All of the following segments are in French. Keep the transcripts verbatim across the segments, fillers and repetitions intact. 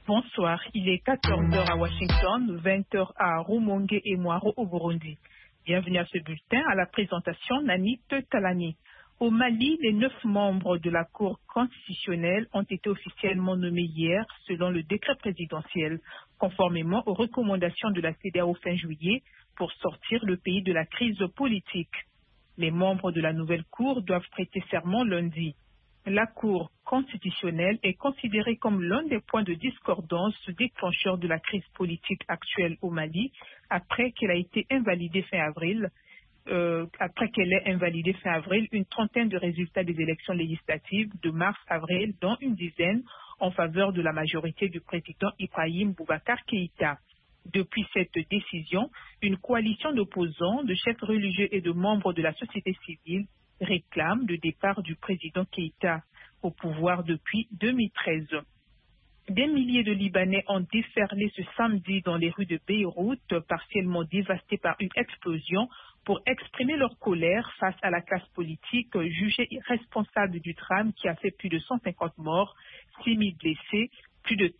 Bonsoir, il est quatorze heures à Washington, vingt heures à Rumonge et Mwaro au Burundi. Bienvenue à ce bulletin, à la présentation Nanit Talani. Au Mali, les neuf membres de la Cour constitutionnelle ont été officiellement nommés hier selon le décret présidentiel, conformément aux recommandations de la C E D E A O fin juillet pour sortir le pays de la crise politique. Les membres de la nouvelle Cour doivent prêter serment lundi. La Cour constitutionnelle est considérée comme l'un des points de discordance déclencheurs de la crise politique actuelle au Mali après qu'elle a été invalidée fin avril, euh, après qu'elle ait invalidé fin avril une trentaine de résultats des élections législatives de mars-avril, dont une dizaine en faveur de la majorité du président Ibrahim Boubacar Keïta. Depuis cette décision, une coalition d'opposants, de chefs religieux et de membres de la société civile réclame le départ du président Keïta au pouvoir depuis deux mille treize. Des milliers de Libanais ont déferlé ce samedi dans les rues de Beyrouth, partiellement dévastées par une explosion, pour exprimer leur colère face à la classe politique jugée responsable du drame qui a fait plus de cent cinquante morts, six mille blessés, plus de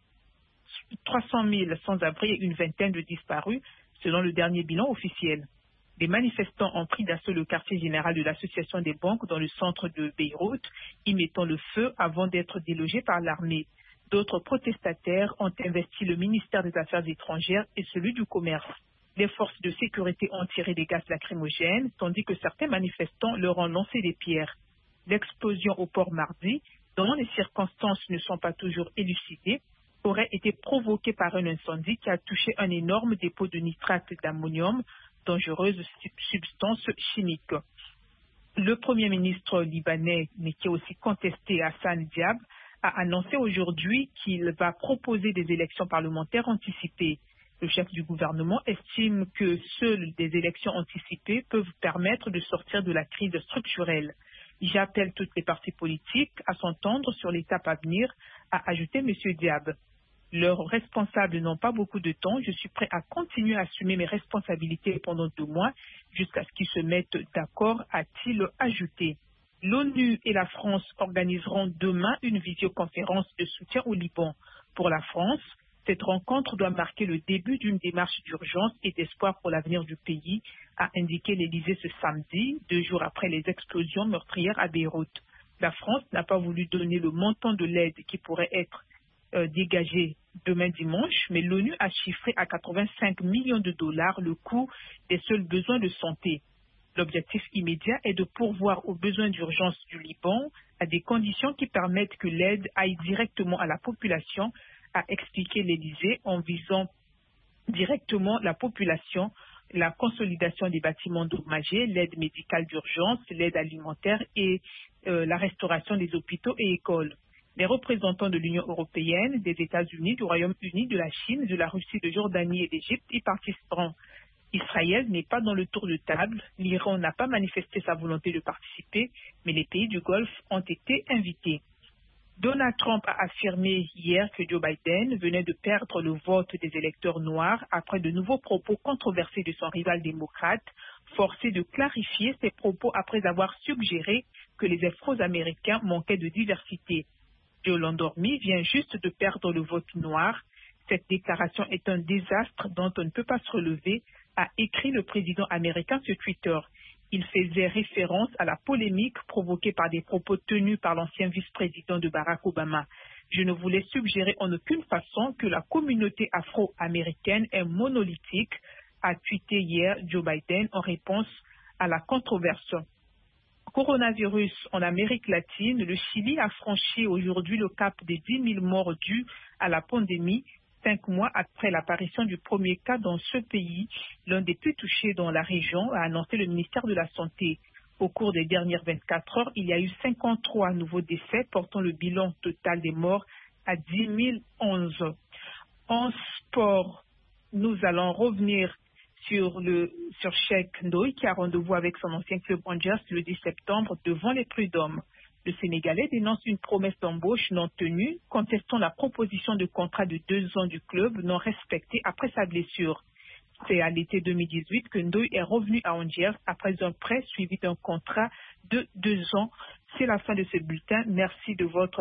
trois cent mille sans-abri et une vingtaine de disparus, selon le dernier bilan officiel. Des manifestants ont pris d'assaut le quartier général de l'association des banques dans le centre de Beyrouth, y mettant le feu avant d'être délogés par l'armée. D'autres protestataires ont investi le ministère des Affaires étrangères et celui du commerce. Les forces de sécurité ont tiré des gaz lacrymogènes, tandis que certains manifestants leur ont lancé des pierres. L'explosion au port mardi, dont les circonstances ne sont pas toujours élucidées, aurait été provoquée par un incendie qui a touché un énorme dépôt de nitrate d'ammonium, dangereuse substance chimique. Le premier ministre libanais, mais qui est aussi contesté, Hassan Diab, a annoncé aujourd'hui qu'il va proposer des élections parlementaires anticipées. Le chef du gouvernement estime que seules des élections anticipées peuvent permettre de sortir de la crise structurelle. J'appelle toutes les partis politiques à s'entendre sur l'étape à venir, a ajouté M. Diab. Leurs responsables n'ont pas beaucoup de temps. Je suis prêt à continuer à assumer mes responsabilités pendant deux mois jusqu'à ce qu'ils se mettent d'accord, a-t-il ajouté. L'ONU et la France organiseront demain une visioconférence de soutien au Liban. Pour la France, cette rencontre doit marquer le début d'une démarche d'urgence et d'espoir pour l'avenir du pays, a indiqué l'Élysée ce samedi, deux jours après les explosions meurtrières à Beyrouth. La France n'a pas voulu donner le montant de l'aide qui pourrait être euh, dégagé demain dimanche, mais l'ONU a chiffré à quatre-vingt-cinq millions de dollars le coût des seuls besoins de santé. L'objectif immédiat est de pourvoir aux besoins d'urgence du Liban à des conditions qui permettent que l'aide aille directement à la population, a expliqué l'Élysée, en visant directement la population, la consolidation des bâtiments endommagés, l'aide médicale d'urgence, l'aide alimentaire et euh, la restauration des hôpitaux et écoles. Les représentants de l'Union européenne, des États-Unis, du Royaume-Uni, de la Chine, de la Russie, de Jordanie et d'Égypte y participeront. Israël n'est pas dans le tour de table. L'Iran n'a pas manifesté sa volonté de participer, mais les pays du Golfe ont été invités. Donald Trump a affirmé hier que Joe Biden venait de perdre le vote des électeurs noirs après de nouveaux propos controversés de son rival démocrate, forcé de clarifier ses propos après avoir suggéré que les Afro-Américains manquaient de diversité. Joe Landormi vient juste de perdre le vote noir. Cette déclaration est un désastre dont on ne peut pas se relever, a écrit le président américain sur Twitter. Il faisait référence à la polémique provoquée par des propos tenus par l'ancien vice-président de Barack Obama. Je ne voulais suggérer en aucune façon que la communauté afro-américaine est monolithique, a tweeté hier Joe Biden en réponse à la controverse. Coronavirus en Amérique latine, le Chili a franchi aujourd'hui le cap des dix mille morts dus à la pandémie, cinq mois après l'apparition du premier cas dans ce pays, l'un des plus touchés dans la région, a annoncé le ministère de la Santé. Au cours des dernières vingt-quatre heures, il y a eu cinquante-trois nouveaux décès, portant le bilan total des morts à dix mille onze. En sport, nous allons revenir sur le sur Cheikh Ndoye qui a rendez-vous avec son ancien club Rangers le dix septembre devant les prud'hommes. Le Sénégalais dénonce une promesse d'embauche non tenue, contestant la proposition de contrat de deux ans du club non respectée après sa blessure. C'est à l'été deux mille dix-huit que Ndoye est revenu à Angers après un prêt suivi d'un contrat de deux ans. C'est la fin de ce bulletin. Merci de votre